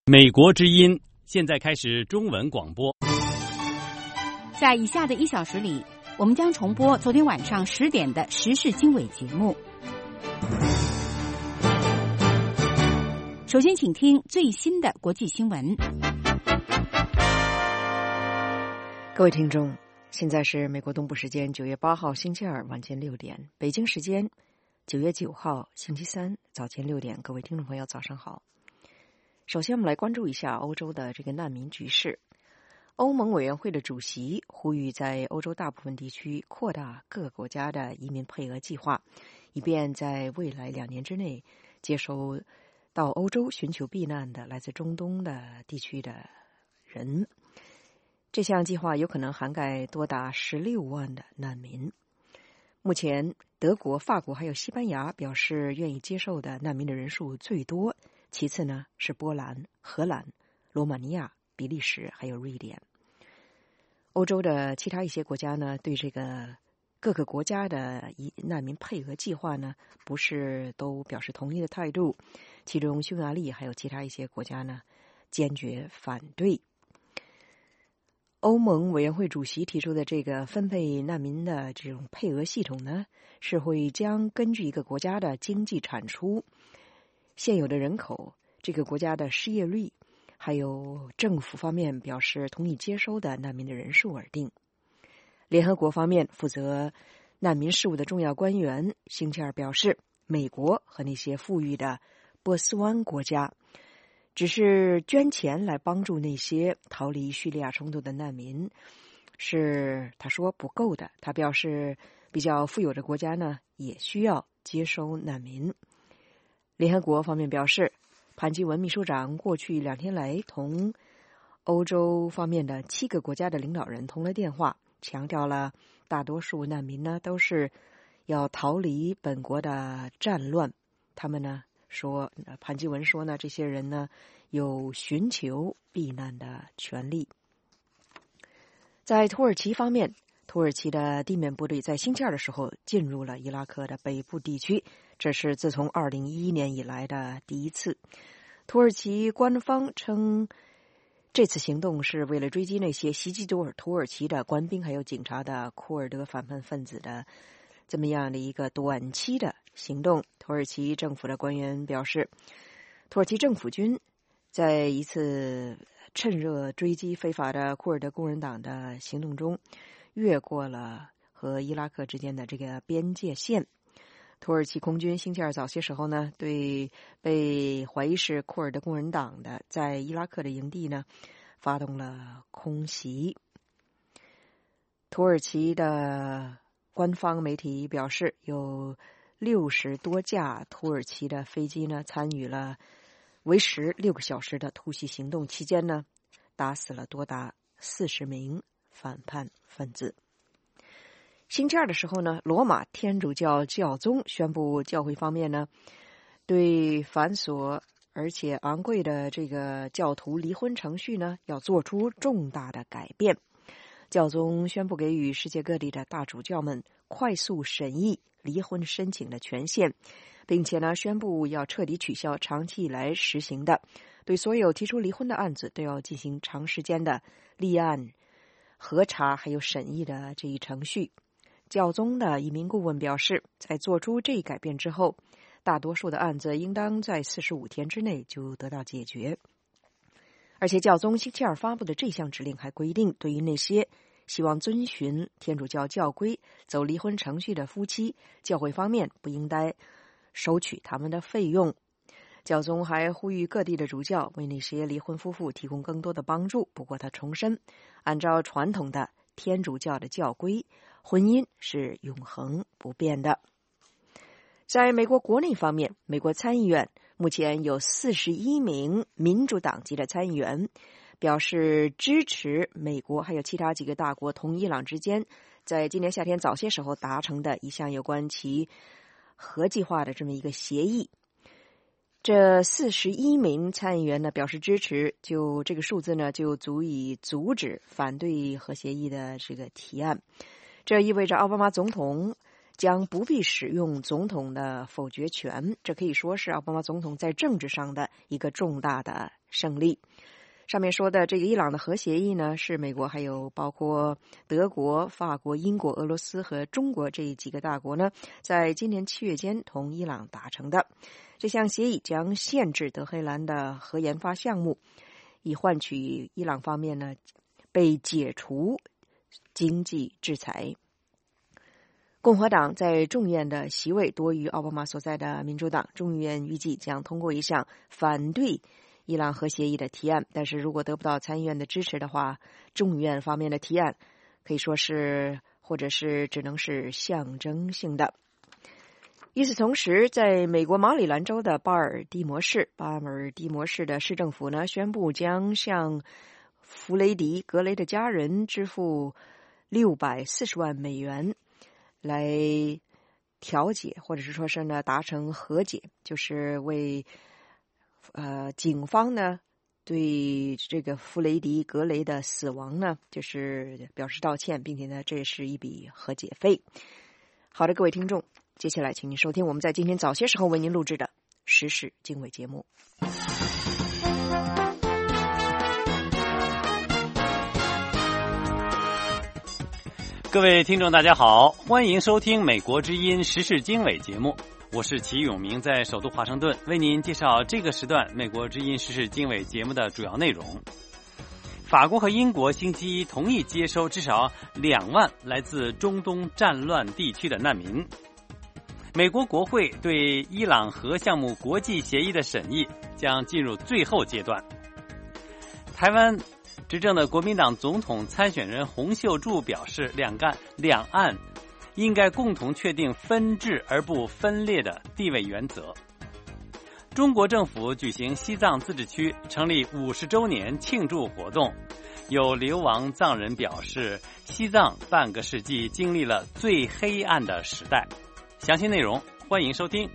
美国之音现在开始中文广播。 在以下的1小时里，我们将重播昨天晚上10点的时事经纬节目。首先请听最新的国际新闻。 各位听众，现在是美国东部时间9月8号星期二晚间6点，北京时间9月9号星期三早间6点。各位听众朋友早上好。首先我们来关注一下欧洲的这个难民局势。欧盟委员会的主席呼吁在欧洲大部分地区扩大各个国家的移民配额计划，以便在未来2年之内接收到欧洲寻求避难的来自中东的地区的人。这项计划有可能涵盖多达16万的难民。目前德国、法国还有西班牙表示愿意接受的难民的人数最多，其次呢是波兰、荷兰、罗马尼亚、比利时还有瑞典。欧洲的其他一些国家呢，对这个各个国家的难民配额计划呢，不是都表示同意的态度。其中匈牙利还有其他一些国家呢，坚决反对。欧盟委员会主席提出的这个分配难民的这种配额系统呢，是会将根据一个国家的经济产出、现有的人口、这个国家的失业率，还有政府方面表示同意接收的难民的人数而定。联合国方面负责难民事务的重要官员星期二表示，美国和那些富裕的波斯湾国家只是捐钱来帮助那些逃离叙利亚冲突的难民，是他说不够的。他表示比较富有的国家呢，也需要接收难民。联合国方面表示，潘基文秘书长过去2天来同欧洲方面的7个国家的领导人通了电话，强调了大多数难民呢都是要逃离本国的战乱。他们呢说，潘基文说呢，这些人呢有寻求避难的权利。在土耳其方面，土耳其的地面部队在星期二的时候进入了伊拉克的北部地区，这是自从2011年以来的第一次。土耳其官方称，这次行动是为了追击那些袭击土耳其的官兵还有警察的库尔德反叛分子的这么样的一个短期的行动。土耳其政府的官员表示，土耳其政府军在一次趁热追击非法的库尔德工人党的行动中，越过了和伊拉克之间的这个边界线。土耳其空军星期二早些时候呢，对被怀疑是库尔德工人党的在伊拉克的营地呢，发动了空袭。土耳其的官方媒体表示，有60多架土耳其的飞机呢，参与了为时6个小时的突袭行动，期间呢，打死了多达40名反叛分子。星期二的时候呢，罗马天主教教宗宣布，教会方面呢，对繁琐而且昂贵的这个教徒离婚程序呢，要做出重大的改变。教宗宣布给予世界各地的大主教们快速审议离婚申请的权限，并且呢，宣布要彻底取消长期以来实行的对所有提出离婚的案子都要进行长时间的立案、核查还有审议的这一程序。教宗的一名顾问表示，在做出这一改变之后，大多数的案子应当在45天之内就得到解决。而且教宗星期二发布的这项指令还规定，对于那些希望遵循天主教教规走离婚程序的夫妻，教会方面不应该收取他们的费用。教宗还呼吁各地的主教为那些离婚夫妇提供更多的帮助。不过他重申，按照传统的天主教的教规，婚姻是永恒不变的。在美国国内方面，美国参议院目前有41名民主党籍的参议员表示支持美国还有其他几个大国同伊朗之间在今年夏天早些时候达成的一项有关其核计划的这么一个协议。这41名参议员呢表示支持，就这个数字呢就足以阻止反对核协议的这个提案。这意味着奥巴马总统将不必使用总统的否决权，这可以说是奥巴马总统在政治上的一个重大的胜利。上面说的这个伊朗的核协议呢，是美国还有包括德国、法国、英国、俄罗斯和中国这几个大国呢，在今年7月间同伊朗达成的。这项协议将限制德黑兰的核研发项目，以换取伊朗方面呢被解除经济制裁。共和党在众议院的席位多于奥巴马所在的民主党，众议院预计将通过一项反对伊朗核协议的提案，但是如果得不到参议院的支持的话，众议院方面的提案可以说是或者是只能是象征性的。与此同时，在美国马里兰州的巴尔的摩市的市政府呢，宣布将向弗雷迪·格雷的家人支付640万美元来调解，或者是说是呢达成和解，就是为警方呢对这个弗雷迪·格雷的死亡呢就是表示道歉，并且呢这是一笔和解费。好的，各位听众，接下来请您收听我们在今天早些时候为您录制的时事经纬节目。 各位听众大家好，欢迎收听美国之音时事经纬节目，我是齐永明，在首都华盛顿为您介绍这个时段美国之音时事经纬节目的主要内容。法国和英国星期一同意接收至少2万来自中东战乱地区的难民。美国国会对伊朗核项目国际协议的审议将进入最后阶段。台湾执政的国民党总统参选人洪秀柱表示，两岸应该共同确定分治而不分裂的地位原则。中国政府举行西藏自治区成立50周年庆祝活动，有流亡藏人表示，西藏半个世纪经历了最黑暗的时代。详细内容欢迎收听。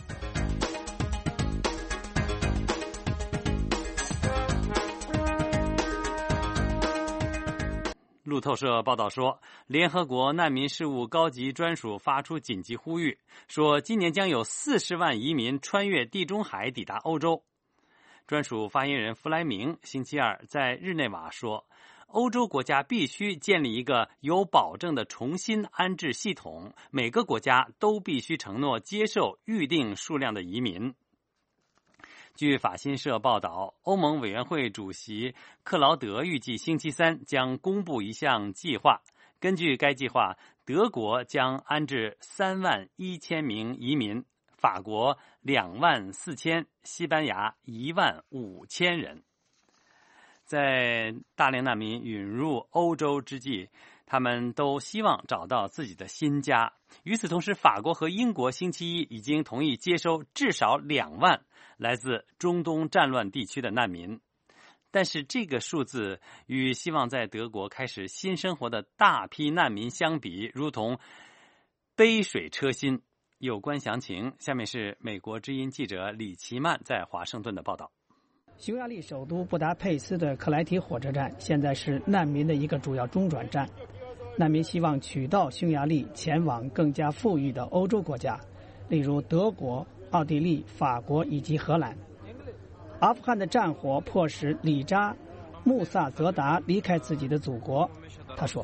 路透社报道说，联合国难民事务高级专署发出紧急呼吁，说今年将有40万移民穿越地中海抵达欧洲。专署发言人弗莱明星期二在日内瓦说，欧洲国家必须建立一个有保证的重新安置系统，每个国家都必须承诺接受预定数量的移民。据法新社报道，欧盟委员会主席克劳德预计星期三将公布一项计划。根据该计划，德国将安置31000名移民，法国24000，西班牙15000人。在大量难民涌入欧洲之际，他们都希望找到自己的新家。与此同时，法国和英国星期一已经同意接收至少2万来自中东战乱地区的难民。但是这个数字与希望在德国开始新生活的大批难民相比，如同杯水车薪。有关详情，下面是美国之音记者李奇曼在华盛顿的报道。 匈牙利首都布达佩斯的克莱提火车站现在是难民的一个主要中转站，难民希望取道匈牙利前往更加富裕的欧洲国家，例如德国、奥地利、法国以及荷兰。阿富汗的战火迫使里扎·穆萨泽达离开自己的祖国。他说，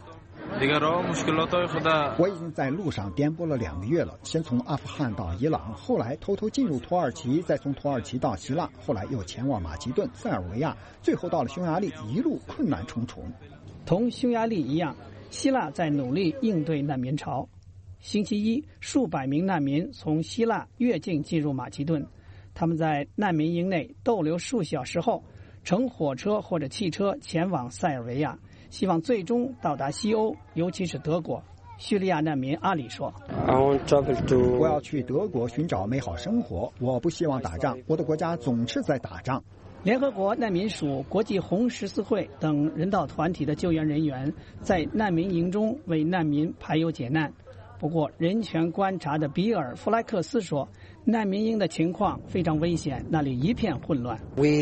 我已经在路上颠簸了2个月了，先从阿富汗到伊朗，后来偷偷进入土耳其，再从土耳其到希腊，后来又前往马其顿、塞尔维亚，最后到了匈牙利，一路困难重重。 同匈牙利一样，希腊在努力应对难民潮。星期一，数百名难民从希腊越境进入马其顿，他们在难民营内逗留数小时后，乘火车或者汽车前往塞尔维亚，希望最终到达西欧，尤其是德国。叙利亚难民阿里说， 我要去德国寻找美好生活，我不希望打仗，我的国家总是在打仗。 联合国难民署、国际红十字会等人道团体的救援人员在难民营中为难民排忧解难。不过，人权观察的比尔·弗莱克斯说， 难民营的情况非常危险，那里一片混乱。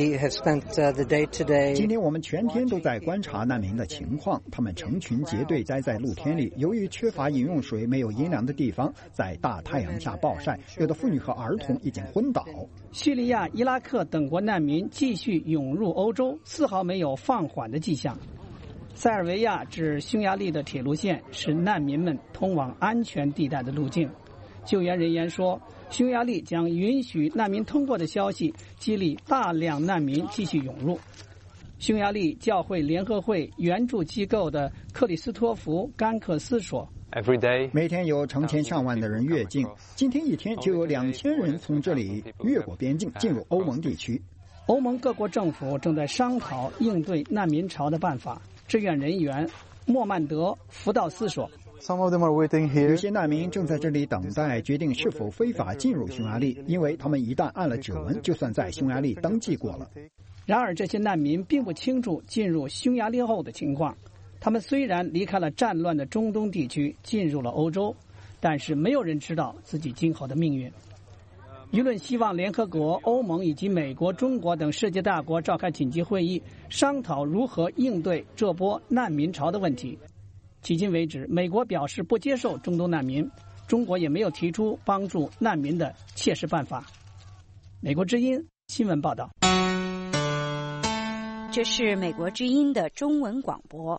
今天我们全天都在观察难民的情况，他们成群结队栽在露天里，由于缺乏饮用水，没有阴凉的地方，在大太阳下暴晒，有的妇女和儿童已经昏倒。 叙利亚、伊拉克等国难民继续涌入欧洲，丝毫没有放缓的迹象。塞尔维亚至匈牙利的铁路线是难民们通往安全地带的路径。救援人员说，匈牙利将允许难民通过的消息激励大量难民继续涌入。匈牙利教会联合会援助机构的克里斯托弗·甘克斯说， 每天有成千上万的人越境，今天一天就有2000人从这里越过边境进入欧盟地区。 欧盟各国政府正在商讨应对难民潮的办法。志愿人员莫曼德·福道斯说， 有些难民正在这里等待决定是否非法进入匈牙利，因为他们一旦按了指纹，就算在匈牙利登记过了。 然而这些难民并不清楚进入匈牙利后的情况。他们虽然离开了战乱的中东地区，进入了欧洲，但是没有人知道自己今后的命运。舆论希望联合国、欧盟以及美国、中国等世界大国召开紧急会议，商讨如何应对这波难民潮的问题。迄今为止，美国表示不接受中东难民，中国也没有提出帮助难民的切实办法。美国之音新闻报道。 这是美国之音的中文广播。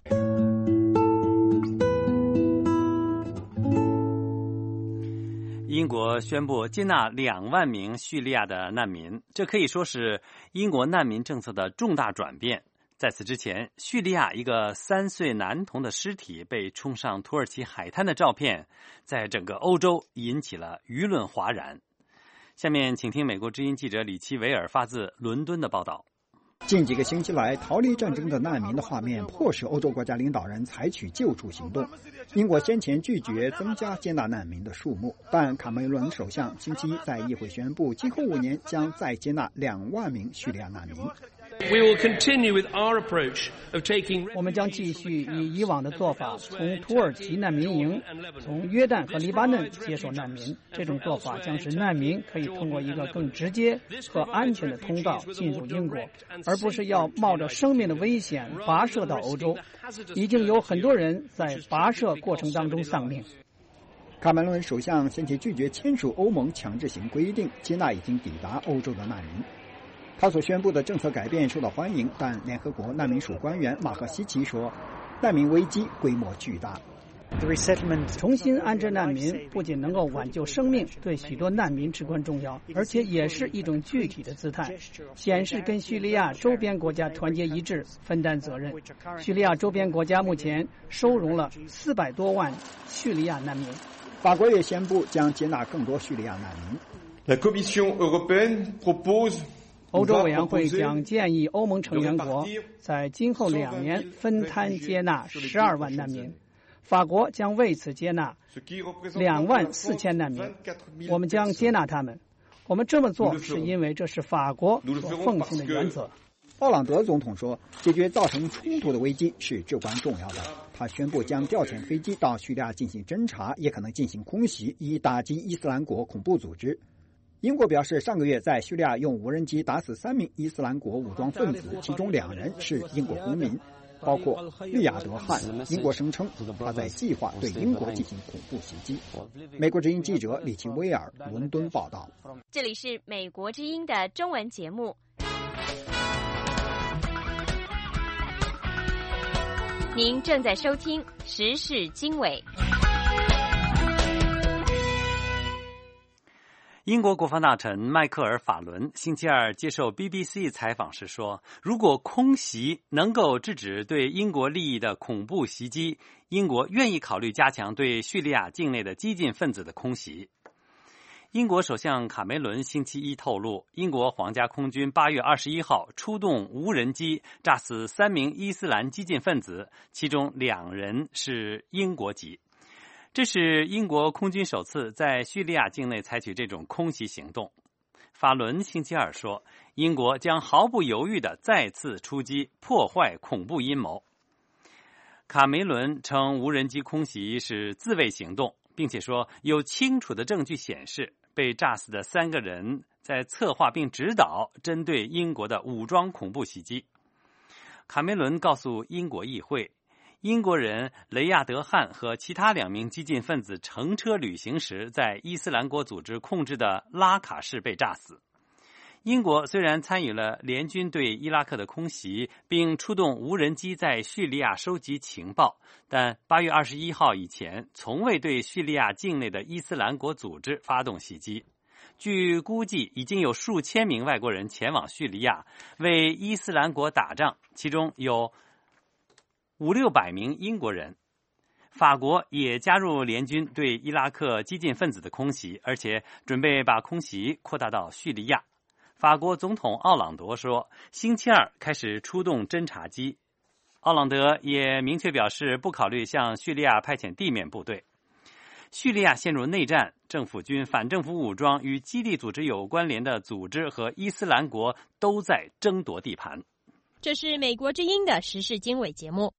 英国宣布接纳2万名叙利亚的难民，这可以说是英国难民政策的重大转变。在此之前，叙利亚一个3岁男童的尸体被冲上土耳其海滩的照片，在整个欧洲引起了舆论哗然。下面请听美国之音记者李奇维尔发自伦敦的报道。 近几个星期来，逃离战争的难民的画面迫使欧洲国家领导人采取救助行动。英国先前拒绝增加接纳难民的数目，但卡梅伦首相星期一在议会宣布，今后5年将再接纳2万名叙利亚难民。 我们将继续以以往的做法，从土耳其难民营、从约旦和黎巴嫩接受难民。这种做法将使难民可以通过一个更直接和安全的通道进入英国，而不是要冒着生命的危险跋涉到欧洲。已经有很多人在跋涉过程当中丧命。 卡梅伦首相先前拒绝签署欧盟强制性规定，接纳已经抵达欧洲的难民。他所宣布的政策改变受到欢迎，但联合国难民署官员马赫希奇说，难民危机规模巨大。 重新安置难民不仅能够挽救生命，对许多难民至关重要，而且也是一种具体的姿态，显示跟叙利亚周边国家团结一致，分担责任。叙利亚周边国家目前收容了400多万叙利亚难民。 法国也宣布将接纳更多叙利亚难民。 欧洲委员会将建议欧盟成员国在今后2年分摊接纳12万难民。法国将为此接纳24000难民。我们将接纳他们。我们这么做是因为这是法国所奉行的原则。 奥朗德总统说，解决造成冲突的危机是至关重要的。他宣布将调遣飞机到叙利亚进行侦查，也可能进行空袭，以打击伊斯兰国恐怖组织。英国表示，上个月在叙利亚用无人机打死3名伊斯兰国武装分子，其中2人是英国公民，包括利亚德汉。英国声称他在计划对英国进行恐怖袭击。美国之音记者李奇威尔伦敦报道。 这里是美国之音的中文节目。您正在收听时事经纬。 英国国防大臣迈克尔·法伦星期二接受 BBC 采访时说，如果空袭能够制止对英国利益的恐怖袭击，英国愿意考虑加强对叙利亚境内的激进分子的空袭。英国首相卡梅伦星期一透露，英国皇家空军8月21号出动无人机炸死3名伊斯兰激进分子，其中2人是英国籍。这是英国空军首次在叙利亚境内采取这种空袭行动。法伦星期二说，英国将毫不犹豫地再次出击，破坏恐怖阴谋。卡梅伦称无人机空袭是自卫行动，并且说有清楚的证据显示被炸死的3个人在策划并指导针对英国的武装恐怖袭击。卡梅伦告诉英国议会，英国人雷亚德汉和其他2名激进分子乘车旅行时，在伊斯兰国组织控制的拉卡市被炸死。英国虽然参与了联军对伊拉克的空袭，并出动无人机在叙利亚收集情报，但8月21号以前从未对叙利亚境内的伊斯兰国组织发动袭击。据估计，已经有数千名外国人前往叙利亚为伊斯兰国打仗，其中有500-600名英国人。法国也加入联军对伊拉克激进分子的空袭，而且准备把空袭扩大到叙利亚。法国总统奥朗德说，星期二开始出动侦察机。奥朗德也明确表示，不考虑向叙利亚派遣地面部队。叙利亚陷入内战，政府军、反政府武装与基地组织有关联的组织和伊斯兰国都在争夺地盘。 这是美国之音的时事经纬节目。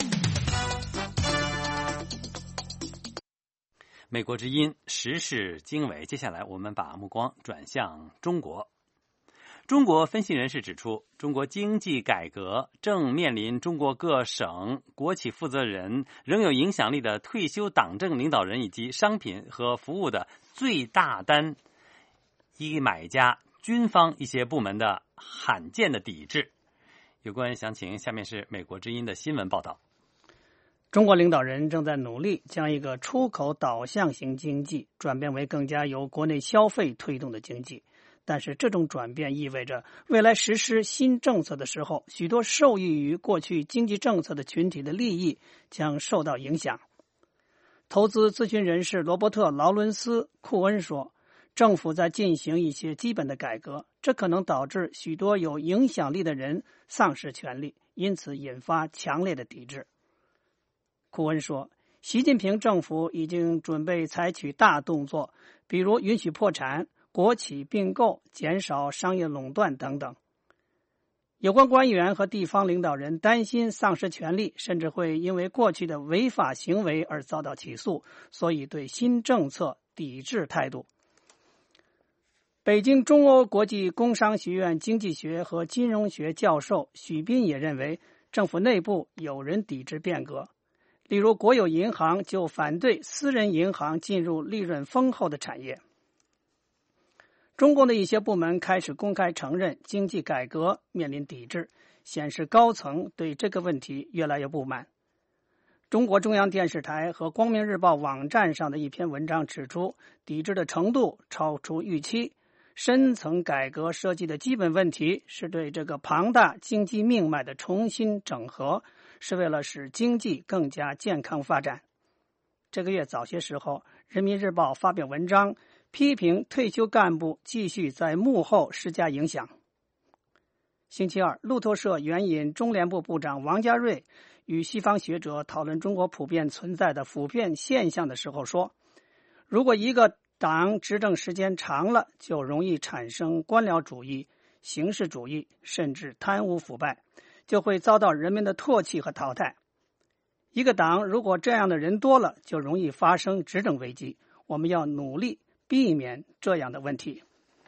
美国之音时事经纬，接下来我们把目光转向中国。中国分析人士指出，中国经济改革正面临中国各省国企负责人、仍有影响力的退休党政领导人以及商品和服务的最大单一买家军方一些部门的罕见的抵制。有关详情，下面是美国之音的新闻报道。 中国领导人正在努力将一个出口导向型经济转变为更加由国内消费推动的经济。但是这种转变意味着未来实施新政策的时候，许多受益于过去经济政策的群体的利益将受到影响。投资咨询人士罗伯特·劳伦斯·库恩说，政府在进行一些基本的改革，这可能导致许多有影响力的人丧失权利，因此引发强烈的抵制。库恩说，习近平政府已经准备采取大动作，比如允许破产、国企并购、减少商业垄断等等。有关官员和地方领导人担心丧失权利，甚至会因为过去的违法行为而遭到起诉，所以对新政策抵制态度。北京中欧国际工商学院经济学和金融学教授许斌也认为，政府内部有人抵制变革。例如，国有银行就反对私人银行进入利润丰厚的产业。中共的一些部门开始公开承认经济改革面临抵制，显示高层对这个问题越来越不满。中国中央电视台和光明日报网站上的一篇文章指出，抵制的程度超出预期。深层改革涉及的基本问题是对这个庞大经济命脉的重新整合，是为了使经济更加健康发展。这个月早些时候，人民日报发表文章批评退休干部继续在幕后施加影响。星期二，路透社援引中联部部长王家瑞与西方学者讨论中国普遍存在的腐败现象的时候说，如果一个党执政时间长了，就容易产生官僚主义、形式主义，甚至贪污腐败，就会遭到人们的唾弃和淘汰。一个党如果这样的人多了，就容易发生执政危机。我们要努力避免这样的问题。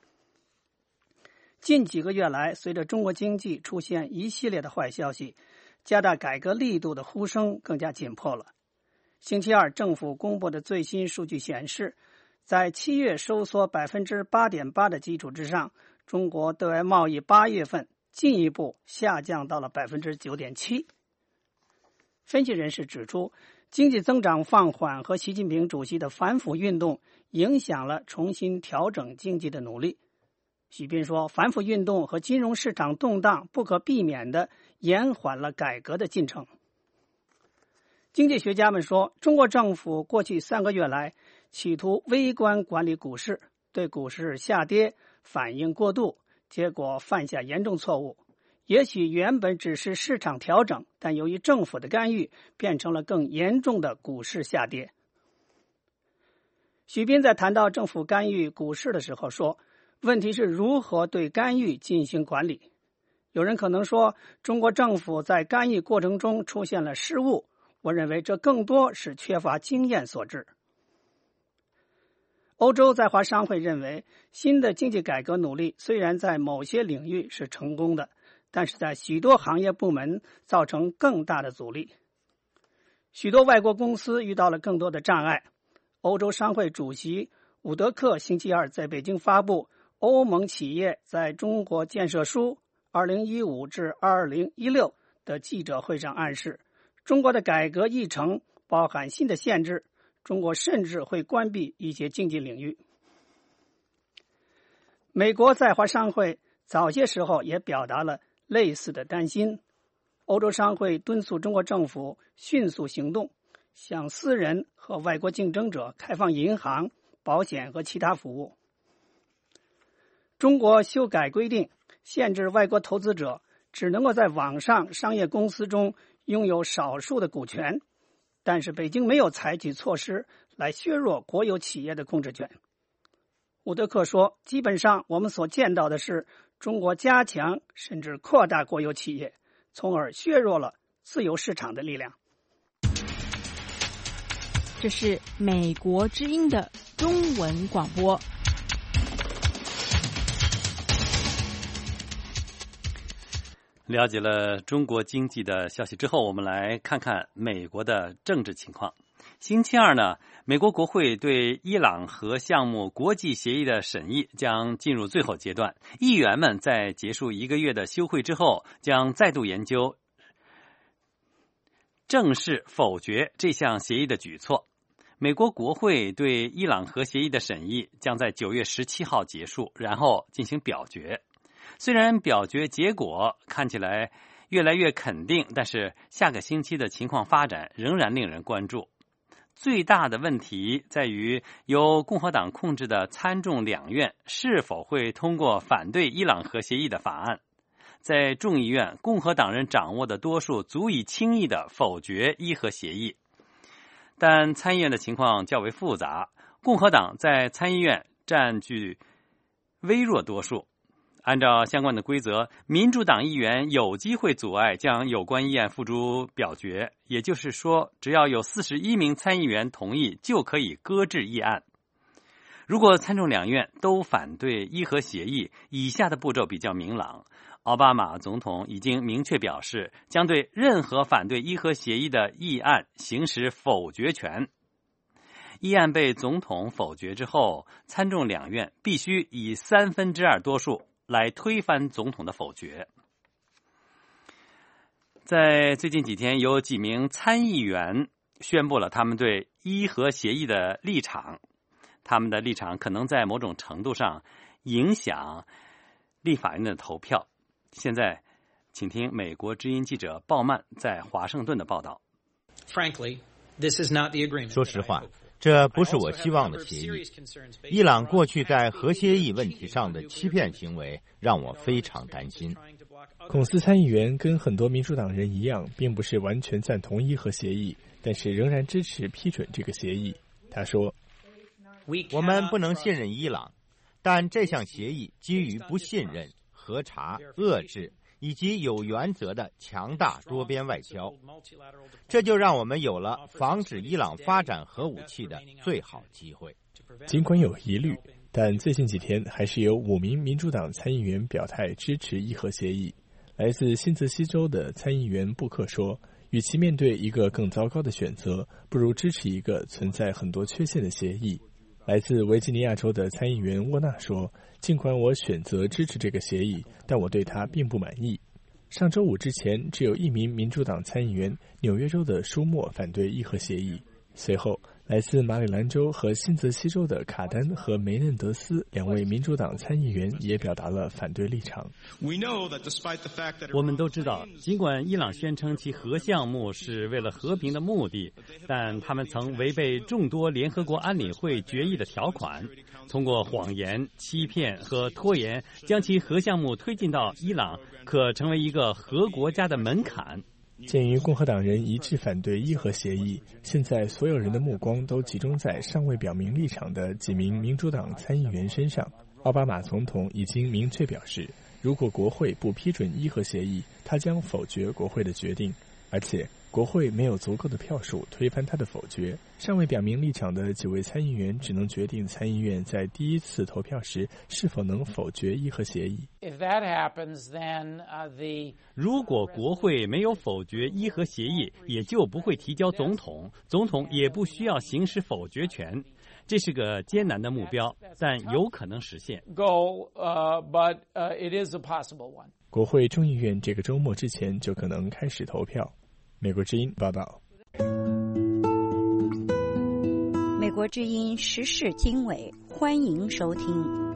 近几个月来，随着中国经济出现一系列的坏消息，加大改革力度的呼声更加紧迫了。星期二，政府公布的最新数据显示，在7月收缩 8.8% 的基础之上，中国对外贸易8月份进一步下降到了 9.7%。分析人士指出，经济增长放缓和习近平主席的反腐运动影响了重新调整经济的努力。许斌说，反腐运动和金融市场动荡不可避免地延缓了改革的进程。经济学家们说，中国政府过去3个月来企图微观管理股市，对股市下跌反应过度，结果犯下严重错误。也许原本只是市场调整，但由于政府的干预，变成了更严重的股市下跌。许斌在谈到政府干预股市的时候说，问题是如何对干预进行管理。有人可能说，中国政府在干预过程中出现了失误，我认为这更多是缺乏经验所致。 欧洲在华商会认为，新的经济改革努力虽然在某些领域是成功的，但是在许多行业部门造成更大的阻力。许多外国公司遇到了更多的障碍。欧洲商会主席伍德克星期二在北京发布欧盟企业在中国建设书2015至2016的记者会上暗示，中国的改革议程包含新的限制，中国甚至会关闭一些经济领域。美国在华商会早些时候也表达了类似的担心。欧洲商会敦促中国政府迅速行动，向私人和外国竞争者开放银行、保险和其他服务。中国修改规定，限制外国投资者只能够在网上商业公司中拥有少数的股权，但是北京没有采取措施来削弱国有企业的控制权。伍德克说，基本上我们所见到的是中国加强甚至扩大国有企业，从而削弱了自由市场的力量。 这是美国之音的中文广播。 了解了中国经济的消息之后，我们来看看美国的政治情况。星期二呢，美国国会对伊朗核项目国际协议的审议将进入最后阶段。议员们在结束1个月的休会之后，将再度研究正式否决这项协议的举措。美国国会对伊朗核协议的审议将在9月17号结束，然后进行表决。虽然表决结果看起来越来越肯定，但是下个星期的情况发展仍然令人关注。最大的问题在于由共和党控制的参众两院是否会通过反对伊朗核协议的法案。在众议院，共和党人掌握的多数足以轻易地否决伊核协议，但参议院的情况较为复杂，共和党在参议院占据微弱多数。按照相关的规则，民主党议员有机会阻碍将有关议案付诸表决，也就是说，只要有41名参议员同意，就可以搁置议案。如果参众两院都反对伊核协议，以下的步骤比较明朗。奥巴马总统已经明确表示，将对任何反对伊核协议的议案行使否决权。议案被总统否决之后，参众两院必须以2/3多数来推翻总统的否决。在最近几天，有几名参议员宣布了他们对伊核协议的立场，他们的立场可能在某种程度上影响立法院的投票。现在，请听美国之音记者鲍曼在华盛顿的报道。 说实话，这不是我希望的协议。伊朗过去在核协议问题上的欺骗行为让我非常担心。 孔斯参议员跟很多民主党人一样，并不是完全赞同伊核协议，但是仍然支持批准这个协议。他说， 我们不能信任伊朗，但这项协议基于不信任、核查、遏制以及有原则的强大多边外交，这就让我们有了防止伊朗发展核武器的最好机会。 尽管有疑虑，但最近几天还是有5名民主党参议员表态支持伊核协议。来自新泽西州的参议员布克说，与其面对一个更糟糕的选择，不如支持一个存在很多缺陷的协议。来自维吉尼亚州的参议员沃纳说，尽管我选择支持这个协议，但我对它并不满意。上周5之前，只有1名民主党参议员纽约州的舒默反对伊核协议。随后，来自马里兰州和新泽西州的卡丹和梅嫩德斯2位民主党参议员也表达了反对立场。 我们都知道，尽管伊朗宣称其核项目是为了和平的目的，但他们曾违背众多联合国安理会决议的条款，通过谎言、欺骗和拖延将其核项目推进到伊朗可成为一个核国家的门槛。 鉴于共和党人一致反对伊核协议，现在所有人的目光都集中在尚未表明立场的几名民主党参议员身上。奥巴马总统已经明确表示，如果国会不批准伊核协议，他将否决国会的决定，而且国会没有足够的票数推翻他的否决，尚未表明立场的几位参议员只能决定参议院在第一次投票时是否能否决伊核协议。 如果国会没有否决伊核协议，也就不会提交总统，总统也不需要行使否决权。这是个艰难的目标，但有可能实现。 国会众议院这个周末之前就可能开始投票。美国之音报道。 美国之音时事经纬，欢迎收听。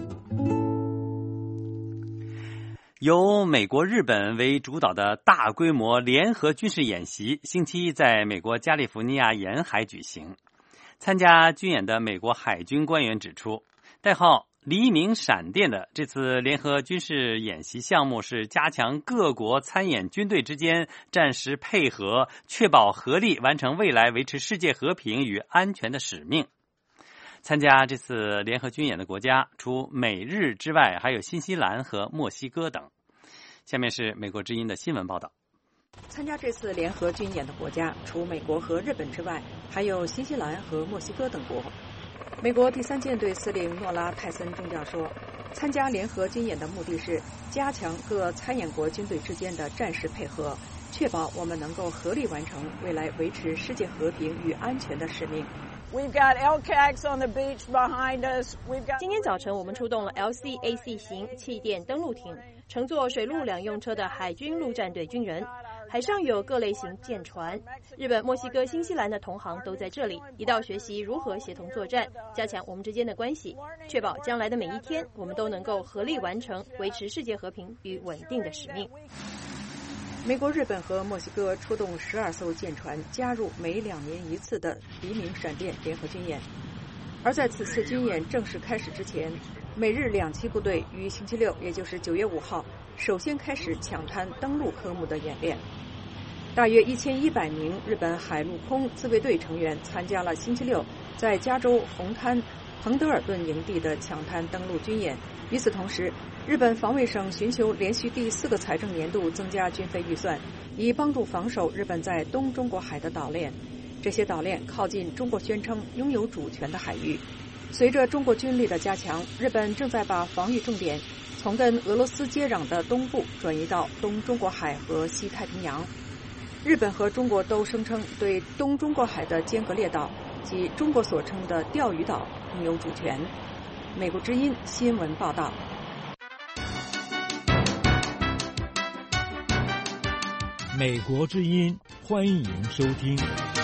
由美国、日本为主导的大规模联合军事演习，星期一在美国加利福尼亚沿海举行。参加军演的美国海军官员指出，代号黎明闪电的这次联合军事演习项目是加强各国参演军队之间战时配合，确保合力完成未来维持世界和平与安全的使命。参加这次联合军演的国家除美日之外，还有新西兰和墨西哥等。下面是美国之音的新闻报道。 参加这次联合军演的国家除美国和日本之外，还有新西兰和墨西哥等国。美国第3舰队司令诺拉·泰森中将说，参加联合军演的目的是加强各参演国军队之间的战时配合，确保我们能够合力完成未来维持世界和平与安全的使命。 今天早晨，我们出动了 LCAC 型气垫登陆艇，乘坐水陆两用车的海军陆战队军人。海上有各类型舰船，日本、墨西哥、新西兰的同行都在这里，一道学习如何协同作战，加强我们之间的关系，确保将来的每一天，我们都能够合力完成维持世界和平与稳定的使命。 美国、日本和墨西哥出动12艘舰船，加入每2年一次的黎明闪电联合军演。而在此次军演正式开始之前，美日2栖部队于星期六，也就是9月5号，首先开始抢滩登陆科目的演练。大约1100名日本海陆空自卫队成员参加了星期六在加州红滩彭德尔顿营地的抢滩登陆军演。与此同时，日本防卫省寻求连续第4个财政年度增加军费预算，以帮助防守日本在东中国海的岛链。这些岛链靠近中国宣称拥有主权的海域。随着中国军力的加强，日本正在把防御重点从跟俄罗斯接壤的东部转移到东中国海和西太平洋。日本和中国都声称对东中国海的尖阁列岛及中国所称的钓鱼岛拥有主权。美国之音新闻报道。 美国之音，欢迎收听。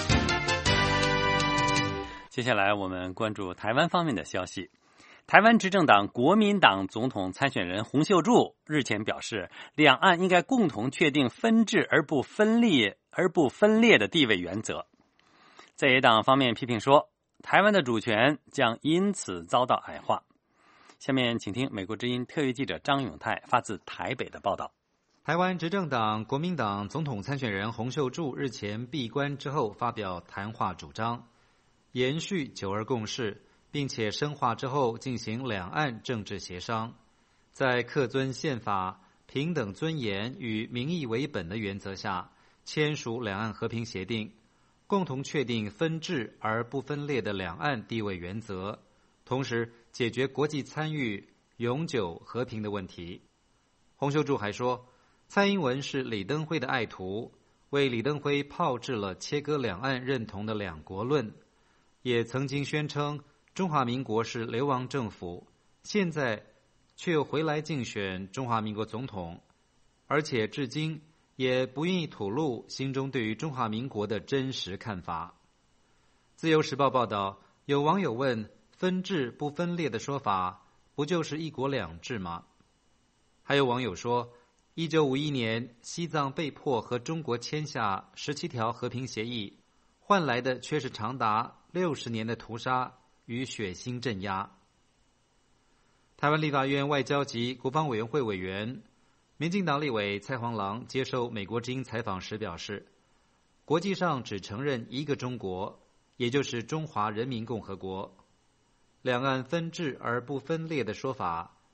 接下来我们关注台湾方面的消息。台湾执政党国民党总统参选人洪秀柱日前表示，两岸应该共同确定分治而不分裂的地位原则。在野党方面批评说，台湾的主权将因此遭到矮化。下面请听美国之音特约记者张永泰发自台北的报道。 台湾执政党国民党总统参选人洪秀柱日前闭关之后发表谈话主张，延续9·2共识，并且深化之后进行两岸政治协商，在恪遵宪法、平等尊严与民意为本的原则下，签署两岸和平协定，共同确定分治而不分裂的两岸地位原则，同时解决国际参与永久和平的问题。洪秀柱还说，蔡英文是李登辉的爱徒，为李登辉炮制了切割两岸认同的两国论，也曾经宣称中华民国是流亡政府，现在却又回来竞选中华民国总统，而且至今也不愿意吐露心中对于中华民国的真实看法。自由时报报道，有网友问，分治不分裂的说法不就是一国两制吗？还有网友说，1951年西藏被迫和中国签下17条和平协议，换来的却是长达60年的屠杀与血腥镇压。台湾立法院外交及国防委员会委员、民进党立委蔡黄郎接受美国之音采访时表示，国际上只承认一个中国，也就是中华人民共和国，两岸分治而不分裂的说法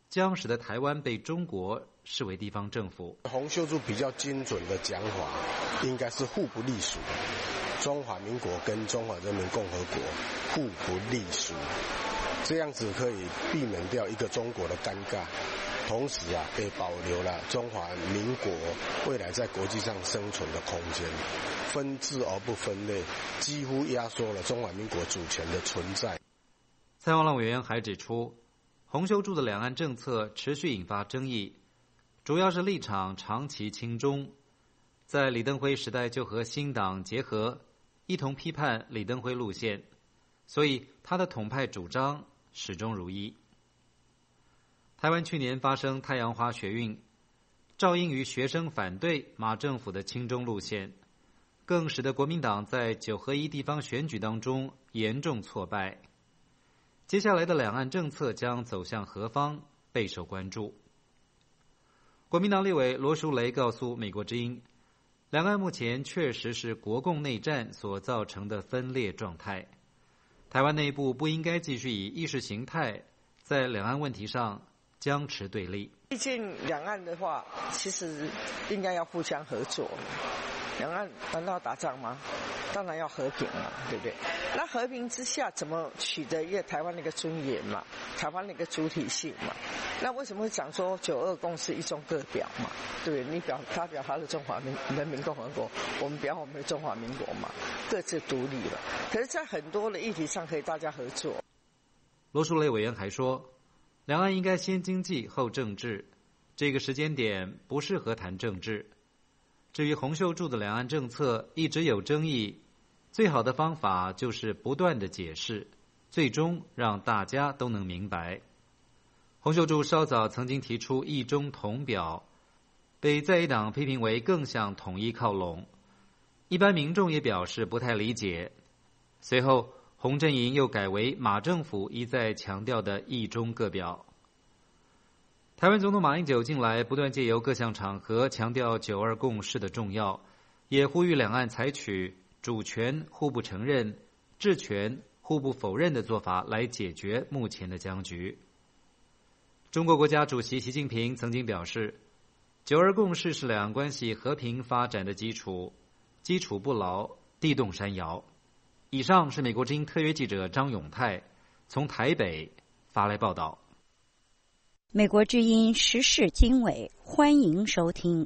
将使得台湾被中国视为地方政府。 洪秀柱比较精准的讲法，应该是互不隶属，中华民国跟中华人民共和国互不隶属，这样子可以避免掉一个中国的尴尬。同时也保留了中华民国未来在国际上生存的空间，分治而不分类，几乎压缩了中华民国主权的存在。 蔡旺朗委员还指出，洪秀柱的两岸政策持续引发争议，主要是立场长期亲中，在李登辉时代就和新党结合，一同批判李登辉路线，所以他的统派主张始终如一。台湾去年发生太阳花学运，肇因于学生反对马政府的亲中路线，更使得国民党在9合1地方选举当中严重挫败。接下来的两岸政策将走向何方，备受关注。国民党立委罗淑蕾告诉美国之音，两岸目前确实是国共内战所造成的分裂状态，台湾内部不应该继续以意识形态在两岸问题上僵持对立。 毕竟两岸的话，其实应该要互相合作。两岸难道要打仗吗？当然要和平嘛，对不对？那和平之下，怎么取得一个台湾的一个尊严嘛，台湾的一个主体性嘛？那为什么会讲说9·2共识一中各表嘛？对不对？他表他的中华人民共和国，我们表我们的中华民国嘛，各自独立了。可是，在很多的议题上，可以大家合作。 罗淑蕾委员还说，两岸应该先经济后政治，这个时间点不适合谈政治。至于洪秀柱的两岸政策一直有争议，最好的方法就是不断的解释，最终让大家都能明白。洪秀柱稍早曾经提出一中统表，被在野党批评为更向统一靠拢，一般民众也表示不太理解。随后洪阵营又改为马政府一再强调的一中各表。台湾总统马英九近来不断借由各项场合强调9·2共识的重要，也呼吁两岸采取主权互不承认、治权互不否认的做法来解决目前的僵局。中国国家主席习近平曾经表示，9·2共识是两岸关系和平发展的基础，基础不牢，地动山摇。以上是美国之音特约记者张永泰从台北发来报道。 美国之音时事经纬，欢迎收听。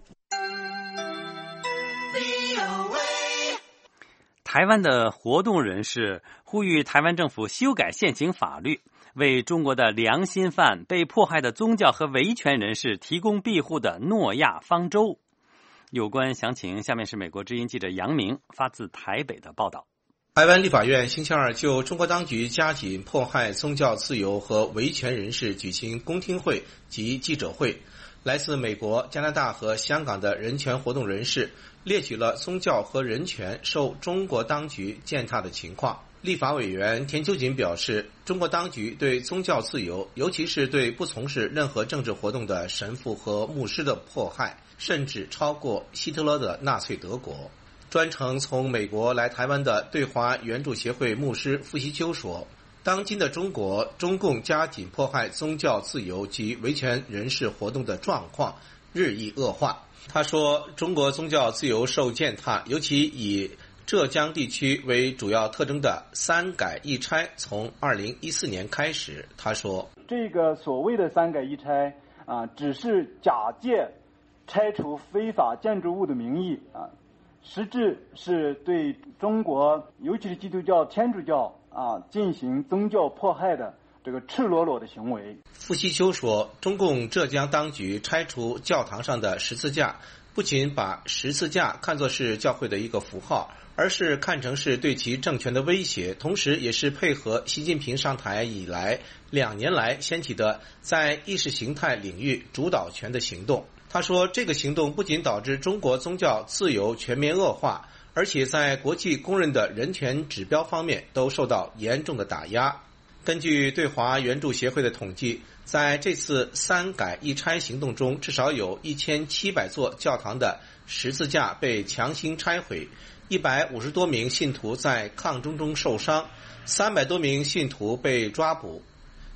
台湾的活动人士呼吁台湾政府修改现行法律，为中国的良心犯、被迫害的宗教和维权人士提供庇护的诺亚方舟。有关详情，下面是美国之音记者杨明发自台北的报道。 台湾立法院星期二就中国当局加紧迫害宗教自由和维权人士举行公听会及记者会。来自美国、加拿大和香港的人权活动人士列举了宗教和人权受中国当局践踏的情况。立法委员田秋瑾表示，中国当局对宗教自由，尤其是对不从事任何政治活动的神父和牧师的迫害，甚至超过希特勒的纳粹德国。专程从美国来台湾的对华援助协会牧师傅希秋说，当今的中国，中共加紧迫害宗教自由及维权人士活动的状况日益恶化。他说，中国宗教自由受践踏，尤其以浙江地区为主要特征的三改一拆从2014年开始。他说， 这个所谓的三改一拆只是假借拆除非法建筑物的名义实质是对中国，尤其是基督教、天主教进行宗教迫害的这个赤裸裸的行为。 傅希秋说，中共浙江当局拆除教堂上的十字架，不仅把十字架看作是教会的一个符号，而是看成是对其政权的威胁，同时也是配合习近平上台以来2年来掀起的在意识形态领域主导权的行动。他说，这个行动不仅导致中国宗教自由全面恶化，而且在国际公认的人权指标方面都受到严重的打压。根据对华援助协会的统计，在这次三改一拆行动中，至少有1700座教堂的十字架被强行拆毁，150多名信徒在抗争中受伤，300多名信徒被抓捕。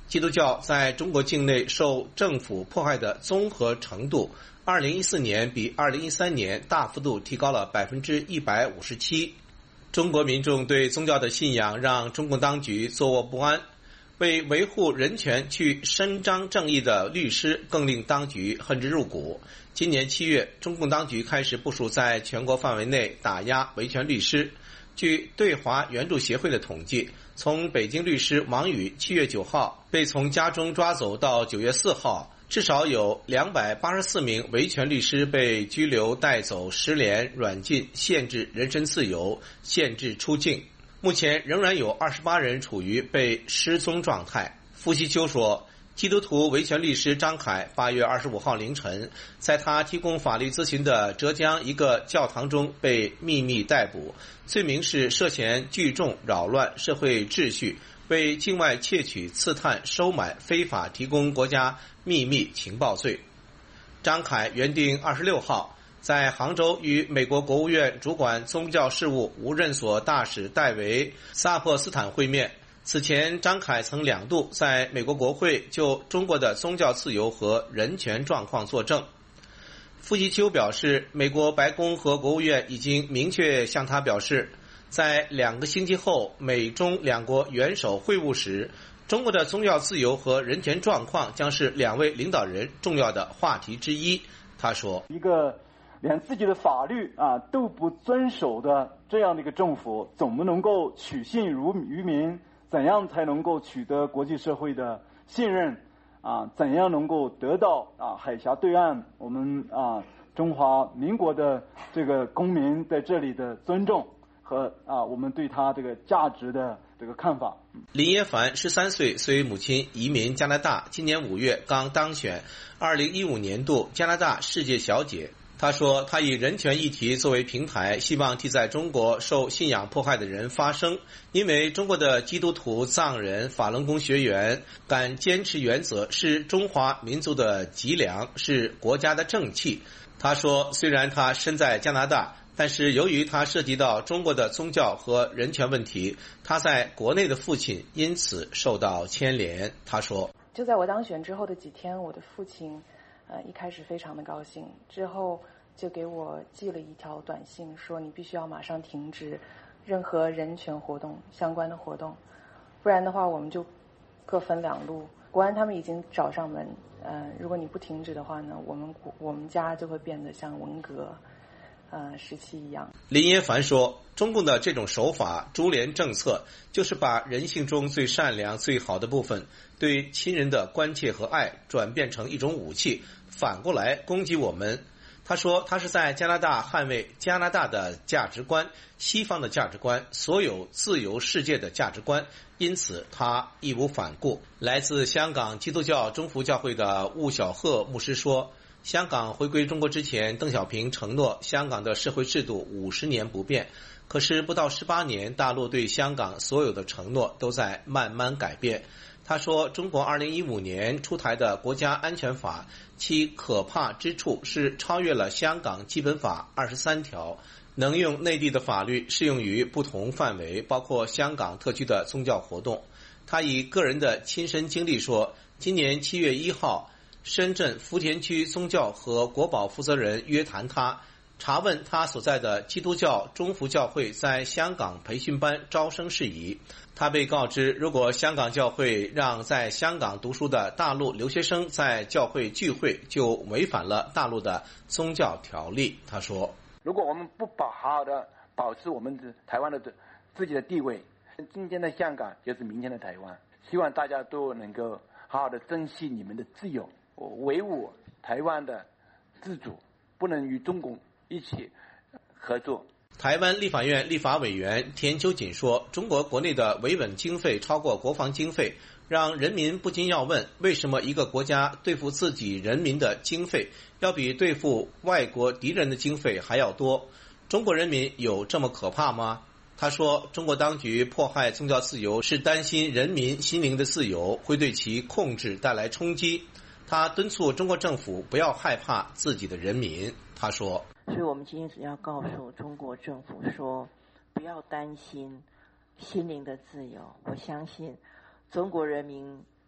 基督教在中国境内受政府迫害的综合程度2014年比2013年大幅度提高了157%。中国民众对宗教的信仰让中共当局坐卧不安，为维护人权去伸张正义的律师更令当局恨之入骨。今年7月，中共当局开始部署在全国范围内打压维权律师。据对华援助协会的统计，从北京律师王宇7月9号被从家中抓走到9月4号，至少有284名维权律师被拘留、带走、失联、软禁、限制人身自由、限制出境。目前仍然有28人处于被失踪状态。傅希秋说，基督徒维权律师张凯8月25号凌晨，在他提供法律咨询的浙江一个教堂中被秘密逮捕，罪名是涉嫌聚众扰乱社会秩序，为境外窃取、刺探、收买、非法提供国家秘密情报罪。张凯原定26号在杭州与美国国务院主管宗教事务无任所大使戴维·萨珀斯坦会面。此前，张凯曾2度在美国国会就中国的宗教自由和人权状况作证。傅希秋表示，美国白宫和国务院已经明确向他表示，在2个星期后美中2国元首会晤时，中国的宗教自由和人权状况将是2位领导人重要的话题之一。他说， 一个连自己的法律都不遵守的这样的一个政府，怎么能够取信于民？怎样才能够取得国际社会的信任？怎样能够得到海峡对岸我们中华民国的这个公民在这里的尊重和我们对他这个价值的这个看法。 林耶凡13岁，随母亲移民加拿大，今年5月刚当选2015年度加拿大世界小姐。他说，他以人权议题作为平台，希望替在中国受信仰迫害的人发声，因为中国的基督徒、藏人、法轮功学员敢坚持原则，是中华民族的脊梁，是国家的正气。他说，虽然他身在加拿大，但是由于他涉及到中国的宗教和人权问题，他在国内的父亲因此受到牵连。他说， 就在我当选之后的几天，我的父亲一开始非常的高兴，之后就给我寄了一条短信，说你必须要马上停止任何人权活动相关的活动，不然的话我们就各分2路。国安他们已经找上门，如果你不停止的话呢，我们家就会变得像文革时期一样。 林耶凡说，中共的这种手法株连政策，就是把人性中最善良最好的部分，对亲人的关切和爱转变成一种武器，反过来攻击我们。他说，他是在加拿大捍卫加拿大的价值观，西方的价值观，所有自由世界的价值观，因此他义无反顾。来自香港基督教中福教会的伍小鹤牧师说，香港回归中国之前，邓小平承诺香港的社会制度50年不变，可是不到18年，大陆对香港所有的承诺都在慢慢改变。他说，中国2015年出台的国家安全法，其可怕之处是超越了香港基本法23条，能用内地的法律适用于不同范围，包括香港特区的宗教活动。他以个人的亲身经历说，今年7月1号，深圳福田区宗教和国保负责人约谈他，查问他所在的基督教中福教会在香港培训班招生事宜。他被告知，如果香港教会让在香港读书的大陆留学生在教会聚会，就违反了大陆的宗教条例。他说， 如果我们不好好的保持我们台湾的自己的地位，今天的香港就是明天的台湾。希望大家都能够好好的珍惜你们的自由，维护台湾的自主，不能与中共一起合作。 台湾立法院立法委员田秋瑾说，中国国内的维稳经费超过国防经费，让人民不禁要问，为什么一个国家对付自己人民的经费要比对付外国敌人的经费还要多？中国人民有这么可怕吗？他说，中国当局迫害宗教自由是担心人民心灵的自由会对其控制带来冲击。他敦促中国政府不要害怕自己的人民。他说， 所以我们今天只要告诉中国政府说，不要担心心灵的自由。我相信中国人民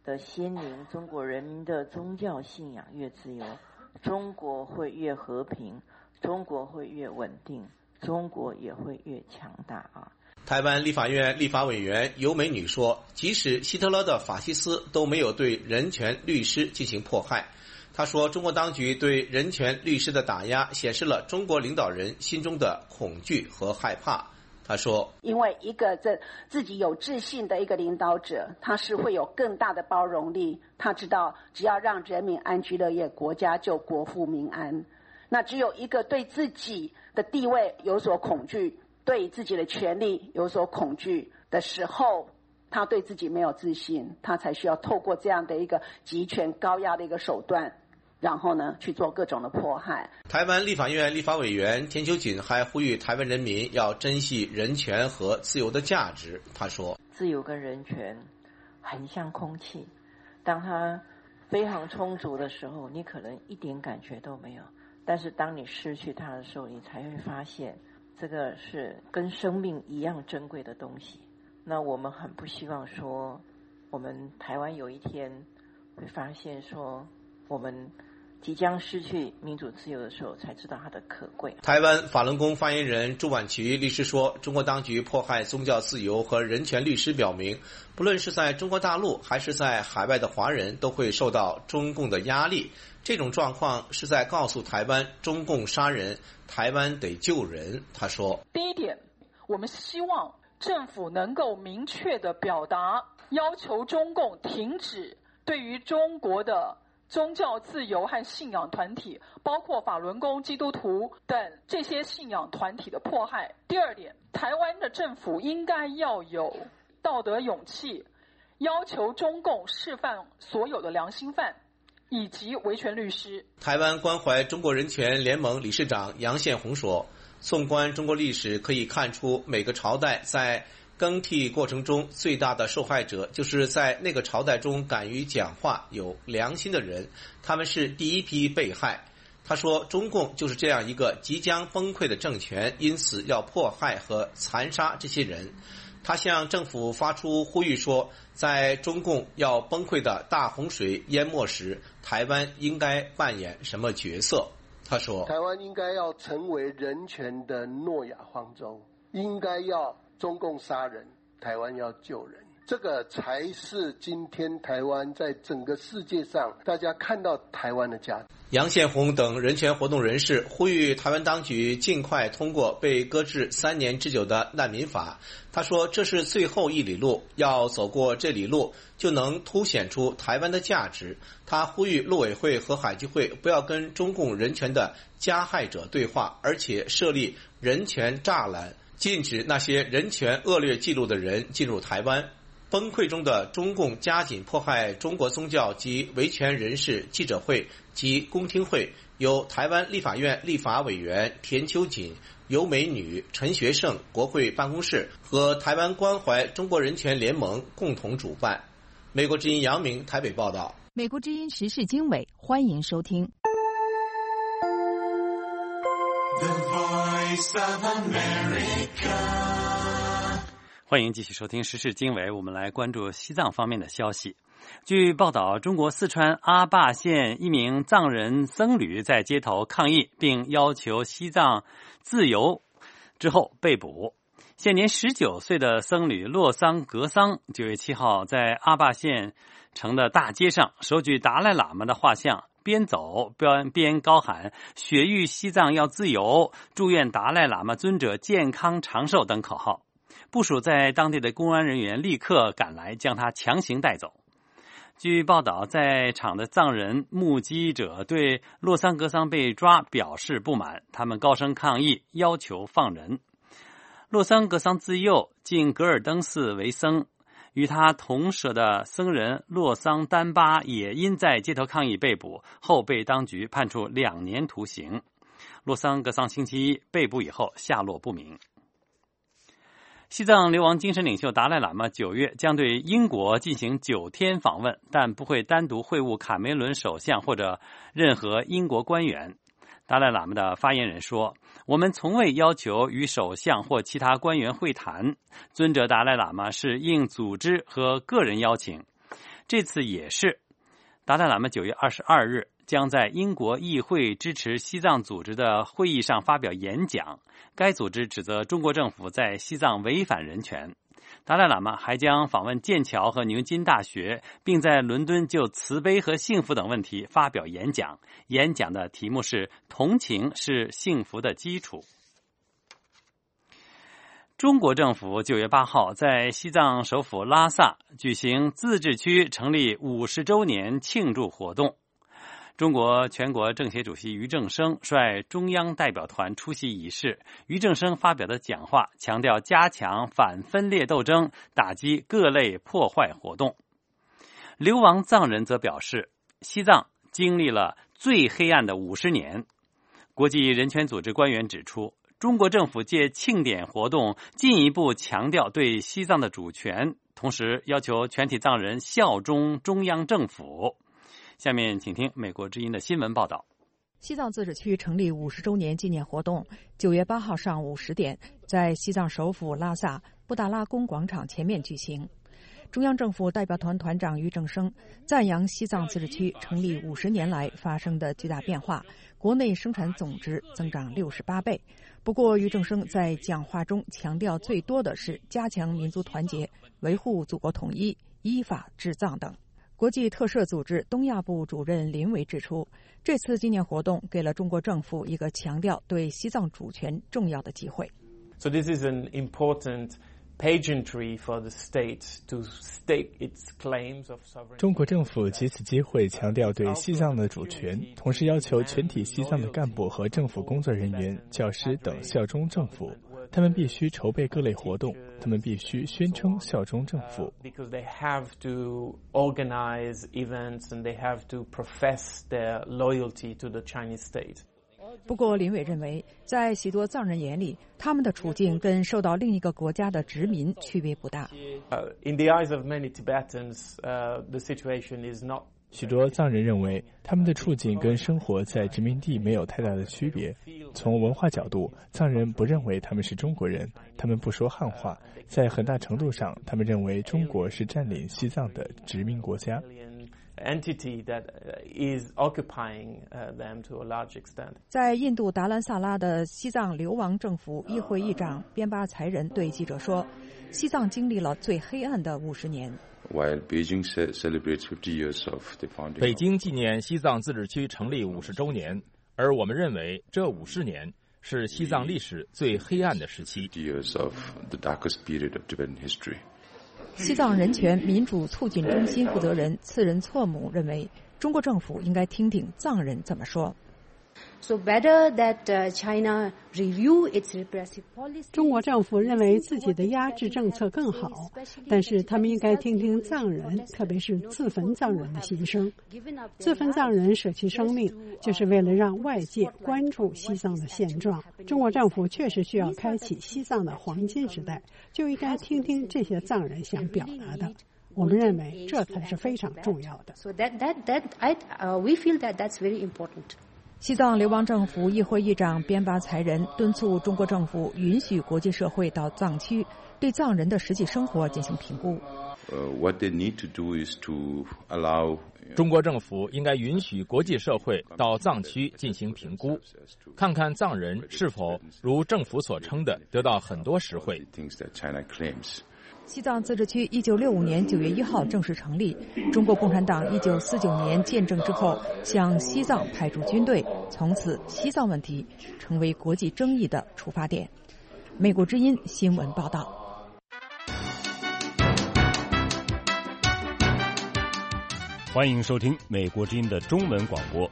的心灵，中国人民的宗教信仰越自由，中国会越和平，中国会越稳定，中国也会越强大啊！ 台湾立法院立法委员尤美女说，即使希特勒的法西斯都没有对人权律师进行迫害。她说，中国当局对人权律师的打压显示了中国领导人心中的恐惧和害怕。他说， 因为一个自己有自信的一个领导者，他是会有更大的包容力，他知道只要让人民安居乐业，国家就国富民安。那只有一个对自己的地位有所恐惧，对自己的权利有所恐惧的时候，他对自己没有自信，他才需要透过这样的一个集权高压的一个手段，然后呢去做各种的迫害。 台湾立法院立法委员田秋瑾还呼吁台湾人民要珍惜人权和自由的价值。他说， 自由跟人权很像空气，当它非常充足的时候，你可能一点感觉都没有，但是当你失去它的时候，你才会发现这个是跟生命一样珍贵的东西。那我们很不希望说我们台湾有一天会发现说我们即将失去民主自由的时候，才知道它的可贵。 台湾法轮功发言人朱婉琪律师说，中国当局迫害宗教自由和人权律师表明，不论是在中国大陆还是在海外的华人都会受到中共的压力。这种状况是在告诉台湾，中共杀人，台湾得救人。他说， 第一点，我们希望政府能够明确的表达，要求中共停止对于中国的宗教自由和信仰团体，包括法轮功、基督徒等这些信仰团体的迫害。第二点，台湾的政府应该要有道德勇气，要求中共释放所有的良心犯以及维权律师。 台湾关怀中国人权联盟理事长杨宪宏说，纵观中国历史，可以看出每个朝代在更替过程中最大的受害者就是在那个朝代中敢于讲话、有良心的人，他们是第一批被害。他说，中共就是这样一个即将崩溃的政权，因此要迫害和残杀这些人。他向政府发出呼吁说，在中共要崩溃的大洪水淹没时，台湾应该扮演什么角色。他说， 台湾应该要成为人权的诺亚方舟，应该要中共杀人，台湾要救人，这个才是今天台湾在整个世界上大家看到台湾的价值。 杨宪宏等人权活动人士呼吁台湾当局尽快通过被搁置3年之久的难民法。他说，这是最后一里路，要走过这里路就能凸显出台湾的价值。他呼吁陆委会和海基会不要跟中共人权的加害者对话，而且设立人权栅栏，禁止那些人权恶劣记录的人进入台湾。崩溃中的中共加紧迫害中国宗教及维权人士记者会及公听会，由台湾立法院立法委员田秋瑾、尤美女、陈学圣国会办公室和台湾关怀中国人权联盟共同主办。美国之音杨明台北报道。 美国之音时事经纬，欢迎收听。 The Voice of America。 欢迎继续收听时事经纬，我们来关注西藏方面的消息。据报道，中国四川阿坝县一名藏人僧侣在街头抗议并要求西藏自由之后被捕。现年19岁的僧侣洛桑格桑9月7号在阿坝县城的大街上手举达赖喇嘛的画像，边走边高喊雪域西藏要自由，祝愿达赖喇嘛尊者健康长寿等口号。部署在当地的公安人员立刻赶来，将他强行带走。据报道，在场的藏人目击者对洛桑格桑被抓表示不满，他们高声抗议，要求放人。洛桑格桑自幼进格尔登寺为僧，与他同舍的僧人洛桑丹巴也因在街头抗议被捕，后被当局判处2年徒刑。洛桑格桑星期一被捕以后下落不明。西藏流亡精神领袖达赖喇嘛9月将对英国进行9天访问，但不会单独会晤卡梅伦首相或者任何英国官员。达赖喇嘛的发言人说，我们从未要求与首相或其他官员会谈，尊者达赖喇嘛是应组织和个人邀请。 这次也是。达赖喇嘛9月22日将在英国议会支持西藏组织的会议上发表演讲，该组织指责中国政府在西藏违反人权。达赖喇嘛还将访问剑桥和牛津大学，并在伦敦就慈悲和幸福等问题发表演讲。演讲的题目是“同情是幸福的基础”。中国政府9月8号在西藏首府拉萨举行自治区成立50周年庆祝活动。中国全国政协主席俞正声率中央代表团出席仪式。俞正声发表的讲话强调加强反分裂斗争，打击各类破坏活动。流亡藏人则表示，西藏经历了最黑暗的50年。国际人权组织官员指出，中国政府借庆典活动进一步强调对西藏的主权，同时要求全体藏人效忠中央政府。下面请听美国之音的新闻报道。 西藏自治区成立50周年纪念活动9月8号上午10点在西藏首府拉萨布达拉宫广场前面举行。中央政府代表团团长俞正声赞扬西藏自治区成立50年来发生的巨大变化，国内生产总值增长68倍。不过，俞正声在讲话中强调最多的是加强民族团结、维护祖国统一、依法治藏等。国际特赦组织东亚部主任林伟指出，这次纪念活动给了中国政府一个强调对西藏主权重要的机会。 So this is an important pageantry for the state to stake its claims of sovereignty. 中国政府借此机会强调对西藏的主权，同时要求全体西藏的干部和政府工作人员、教师等效忠政府。他们必须筹备各类活动，他们必须宣称效忠政府。 Because they have to organize events and they have to profess their loyalty to the Chinese state. 不过，林伟认为，在许多藏人眼里，他们的处境跟受到另一个国家的殖民区别不大。 In the eyes of many Tibetans, the situation is not. 许多藏人认为，他们的处境跟生活在殖民地没有太大的区别。从文化角度，藏人不认为他们是中国人，他们不说汉话。在很大程度上，他们认为中国是占领西藏的殖民国家。 Entity that is occupying them to a large extent. 在印度达兰萨拉的西藏流亡政府议会议长边巴才仁对记者说，西藏经历了最黑暗的50年。 While Beijing celebrates 50 years of the founding. 北京纪念西藏自治区成立50周年，而我们认为这50年是西藏历史最黑暗的时期。 Years of the darkest period of Tibetan history. 西藏人权民主促进中心负责人次仁措姆认为，中国政府应该听听藏人怎么说。 So better that China review its repressive policy. 中国政府认为自己的压制政策更好，但是他们应该听听藏人，特别是自焚藏人的心声。自焚藏人舍弃生命，就是为了让外界关注西藏的现状。中国政府确实需要开启西藏的黄金时代，就应该听听这些藏人想表达的。我们认为这才是非常重要的。 So we feel that that's very important. 西藏流亡政府议会议长边巴才仁敦促中国政府允许国际社会到藏区对藏人的实际生活进行评估。 What they need to do is to allow. 中国政府应该允许国际社会到藏区进行评估，看看藏人是否如政府所称的得到很多实惠。 西藏自治区1965年9月1号正式成立，中国共产党1949年建政之后，向西藏派驻军队，从此西藏问题成为国际争议的出发点。美国之音新闻报道。 欢迎收听美国之音的中文广播。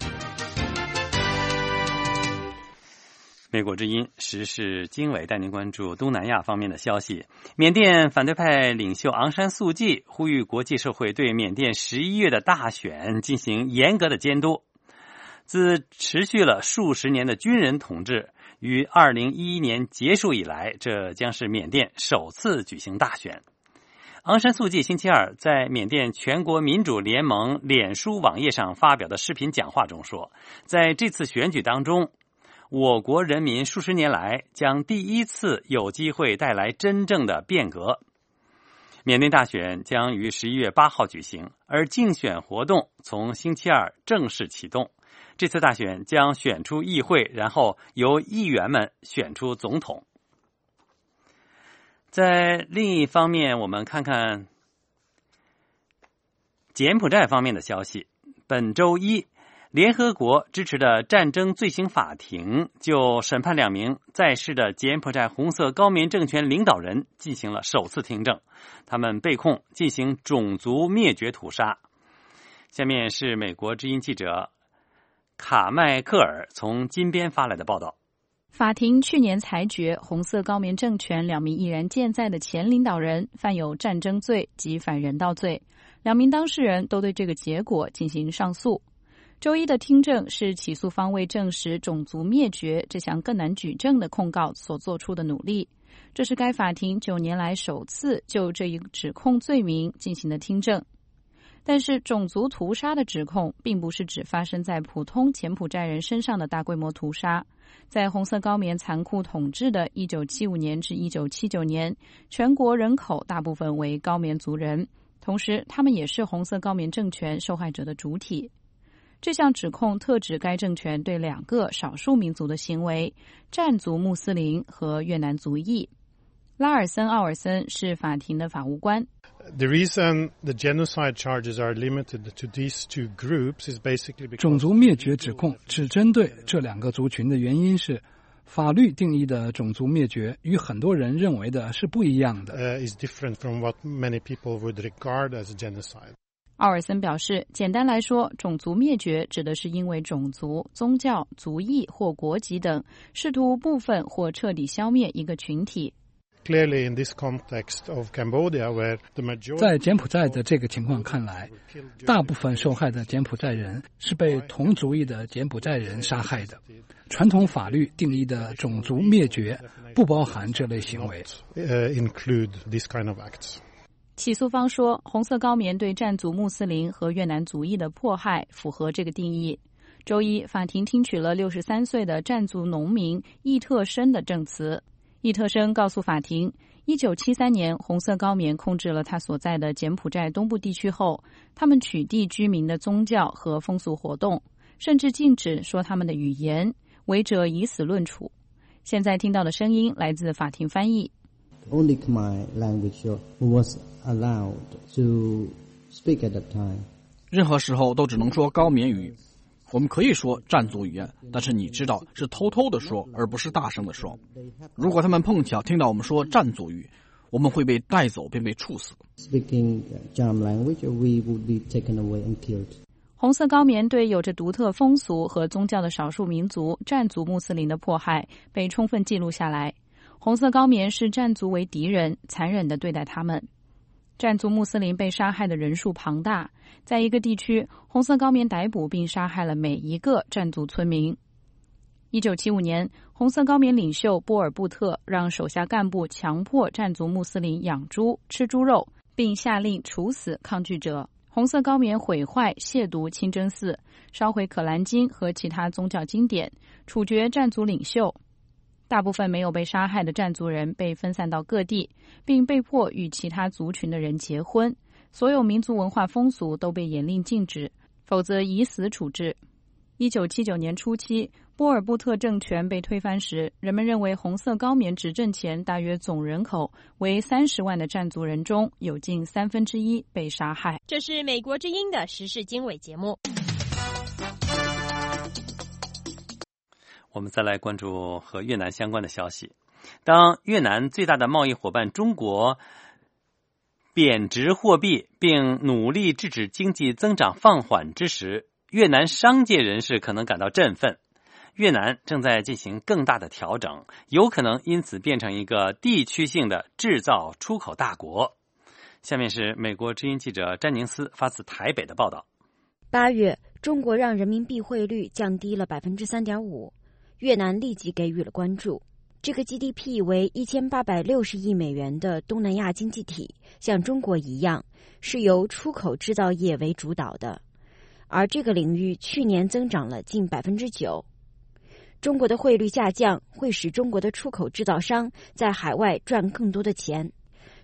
美国之音时事经纬带您关注东南亚方面的消息。缅甸反对派领袖昂山素季呼吁国际社会对缅甸11月的大选进行严格的监督。自持续了数十年的军人统治于2011年结束以来，这将是缅甸首次举行大选。昂山素季星期二在缅甸全国民主联盟脸书网页上发表的视频讲话中说，在这次选举当中，我国人民数十年来将第一次有机会带来真正的变革。 缅甸大选将于11月8号举行，而竞选活动从星期二正式启动。这次大选将选出议会，然后由议员们选出总统。在另一方面，我们看看柬埔寨方面的消息。本周一，联合国支持的战争罪行法庭就审判2名在世的柬埔寨红色高棉政权领导人进行了首次听证，他们被控进行种族灭绝屠杀。下面是美国之音记者卡麦克尔从金边发来的报道。 法庭去年裁决，红色高棉政权2名毅然健在的前领导人犯有战争罪及反人道罪，2名当事人都对这个结果进行上诉。周一的听证是起诉方为证实种族灭绝这项更难举证的控告所做出的努力。这是该法庭9年来首次就这一指控罪名进行的听证。但是种族屠杀的指控并不是只发生在普通柬埔寨人身上的大规模屠杀。在红色高棉残酷统治的1975年至1979年，全国人口大部分为高棉族人，同时他们也是红色高棉政权受害者的主体。这项指控特指该政权对2个少数民族的行为：占族穆斯林和越南族裔。拉尔森·奥尔森是法庭的法务官。 The reason the genocide charges are limited to these two groups is basically because 种族灭绝指控只针对这2个族群的原因是，法律定义的种族灭绝与很多人认为的是不一样的。 is different from what many people would regard as a genocide. 奥尔森表示，简单来说，种族灭绝指的是因为种族、宗教、族裔或国籍等，试图部分或彻底消灭一个群体。 在柬埔寨的这个情况看来，大部分受害的柬埔寨人是被同族裔的柬埔寨人杀害的。传统法律定义的种族灭绝不包含这类行为。 起诉方说，红色高棉对占族穆斯林和越南族裔的迫害符合这个定义。周一，法庭听取了63岁的占族农民易特生的证词。易特生告诉法庭，1973年红色高棉控制了他所在的柬埔寨东部地区后，他们取缔居民的宗教和风俗活动，甚至禁止说他们的语言，违者以死论处。现在听到的声音来自法庭翻译。 Only Khmer language was allowed to speak at that time. 任何时候都只能说高棉语。我们可以说占族语言，但是你知道是偷偷的说，而不是大声的说。如果他们碰巧听到我们说占族语，我们会被带走并被处死。 Speaking Cham language, we would be taken away and killed. 红色高棉对有着独特风俗和宗教的少数民族占族穆斯林的迫害被充分记录下来。红色高棉视占族为敌人，残忍地对待他们。占族穆斯林被杀害的人数庞大，在一个地区，红色高棉逮捕并杀害了每一个占族村民。1975年，红色高棉领袖波尔布特让手下干部强迫占族穆斯林养猪、吃猪肉，并下令处死抗拒者。红色高棉毁坏、亵渎清真寺，烧毁可兰经和其他宗教经典，处决占族领袖。大部分没有被杀害的占族人被分散到各地，并被迫与其他族群的人结婚。所有民族文化风俗都被严令禁止，否则以死处置。1979年初期，波尔布特政权被推翻时，人们认为红色高棉执政前大约总人口为30万的占族人中，有近1/3被杀害。 这是美国之音的时事经纬节目。 我们再来关注和越南相关的消息。当越南最大的贸易伙伴中国贬值货币并努力制止经济增长放缓之时，越南商界人士可能感到振奋。越南正在进行更大的调整，有可能因此变成一个地区性的制造出口大国。下面是美国之音记者詹宁斯发自台北的报道。 8月，中国让人民币汇率降低了 3.5%。越南立即给予了关注。这个 GDP 为1860亿美元的东南亚经济体，像中国一样，是由出口制造业为主导的，而这个领域去年增长了近 9%。中国的汇率下降会使中国的出口制造商在海外赚更多的钱，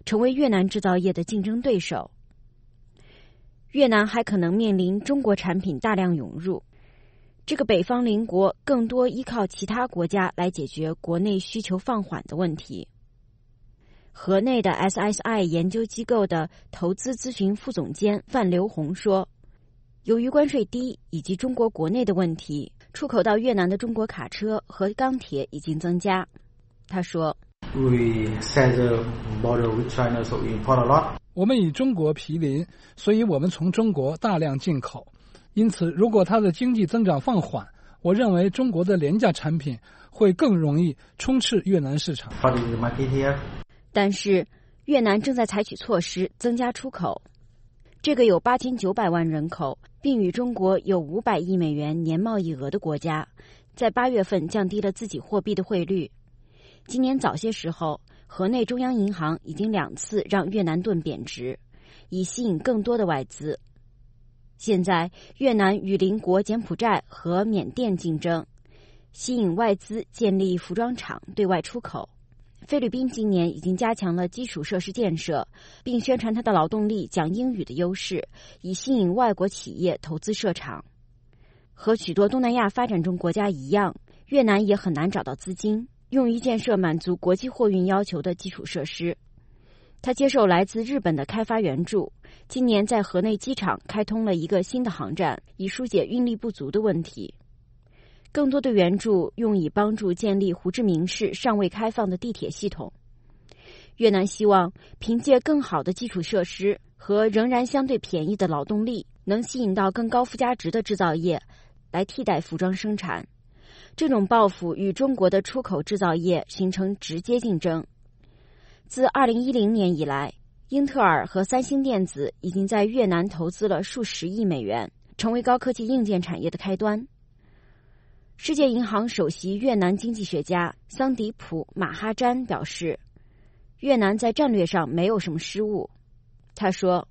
成为越南制造业的竞争对手。越南还可能面临中国产品大量涌入，这个北方邻国更多依靠其他国家来解决国内需求放缓的问题。河内的 SSI 研究机构的投资咨询副总监范刘红说，由于关税低以及中国国内的问题，出口到越南的中国卡车和钢铁已经增加。他说， We share the border with China, so we import a lot. 我们与中国毗邻，所以我们从中国大量进口。因此，如果它的经济增长放缓，我认为中国的廉价产品会更容易充斥越南市场。 但是，越南正在采取措施增加出口。这个有8900万人口，并与中国有500亿美元年贸易额的国家，在8月份降低了自己货币的汇率。今年早些时候，河内中央银行已经2次让越南盾贬值，以吸引更多的外资。现在，越南与邻国柬埔寨和缅甸竞争，吸引外资建立服装厂对外出口。菲律宾今年已经加强了基础设施建设，并宣传它的劳动力讲英语的优势，以吸引外国企业投资设厂。和许多东南亚发展中国家一样，越南也很难找到资金，用于建设满足国际货运要求的基础设施。他接受来自日本的开发援助，今年在河内机场开通了一个新的航站，以疏解运力不足的问题。更多的援助用以帮助建立胡志明市尚未开放的地铁系统。越南希望凭借更好的基础设施和仍然相对便宜的劳动力，能吸引到更高附加值的制造业来替代服装生产。这种抱负与中国的出口制造业形成直接竞争。自2010年以来，英特尔和三星电子已经在越南投资了数十亿美元，成为高科技硬件产业的开端。世界银行首席越南经济学家桑迪普·马哈詹表示，越南在战略上没有什么失误。他说，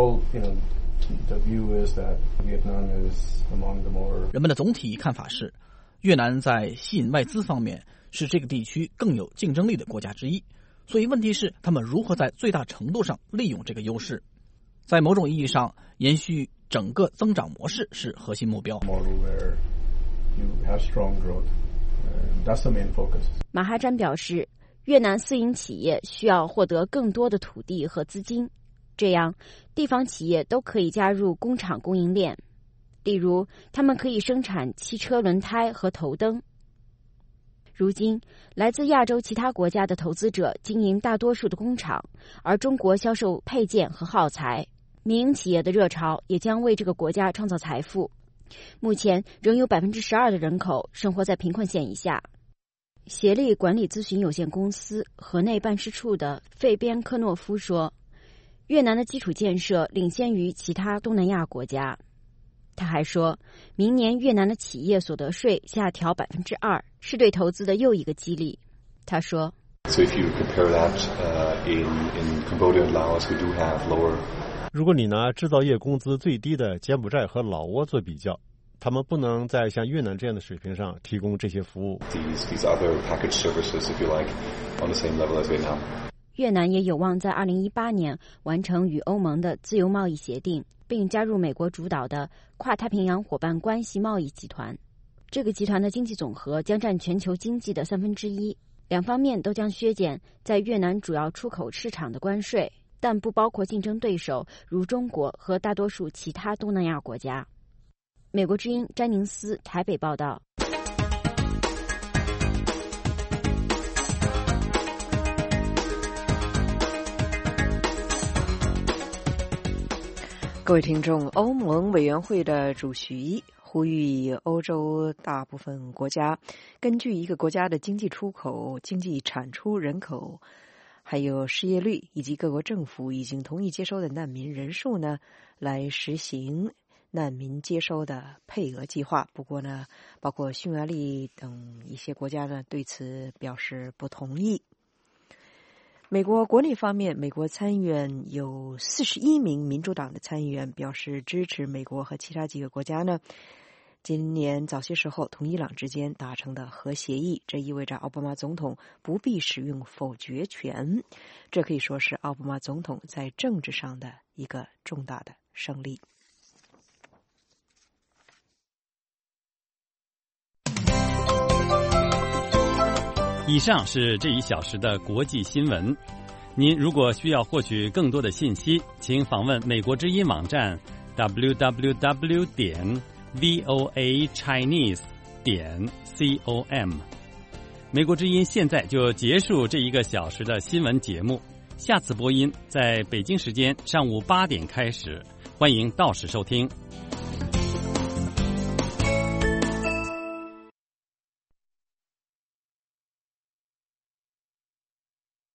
人们的总体看法是，越南在吸引外资方面是这个地区更有竞争力的国家之一，所以问题是他们如何在最大程度上利用这个优势。在某种意义上，延续整个增长模式是核心目标。 马哈詹表示，越南私营企业需要获得更多的土地和资金，这样地方企业都可以加入工厂供应链。例如，他们可以生产汽车轮胎和头灯。如今，来自亚洲其他国家的投资者经营大多数的工厂，而中国销售配件和耗材。民营企业的热潮也将为这个国家创造财富。目前仍有12%的人口生活在贫困线以下。协力管理咨询有限公司河内办事处的费边科诺夫说，越南的基础建设领先于其他东南亚国家。他还说，明年越南的企业所得税下调2%，是对投资的又一个激励。他说， So if you compare that in Cambodia and Laos, who do have lower. 如果你拿制造业工资最低的柬埔寨和老挝做比较，他们不能在像越南这样的水平上提供这些服务。 These other package services, if you like, on the same level as Vietnam. 越南也有望在2018年完成与欧盟的自由贸易协定，并加入美国主导的跨太平洋伙伴关系贸易集团。这个集团的经济总和将占全球经济的1/3，两方面都将削减在越南主要出口市场的关税，但不包括竞争对手如中国和大多数其他东南亚国家。美国之音詹宁斯台北报道。 各位听众，欧盟委员会的主席呼吁欧洲大部分国家根据一个国家的经济出口、经济产出、人口还有失业率以及各国政府已经同意接收的难民人数呢，来实行难民接收的配额计划。不过呢，包括匈牙利等一些国家呢，对此表示不同意。美国国内方面，美国参议院有41名民主党的参议员表示支持美国和其他几个国家呢， 今年早些时候同伊朗之间达成的核协议，这意味着奥巴马总统不必使用否决权，这可以说是奥巴马总统在政治上的一个重大的胜利。 以上是这一小时的国际新闻。您如果需要获取更多的信息，请访问美国之音网站 www.voachinese.com。美国之音现在就结束这1个小时的新闻节目，下次播音在北京时间上午8点开始，欢迎到时收听。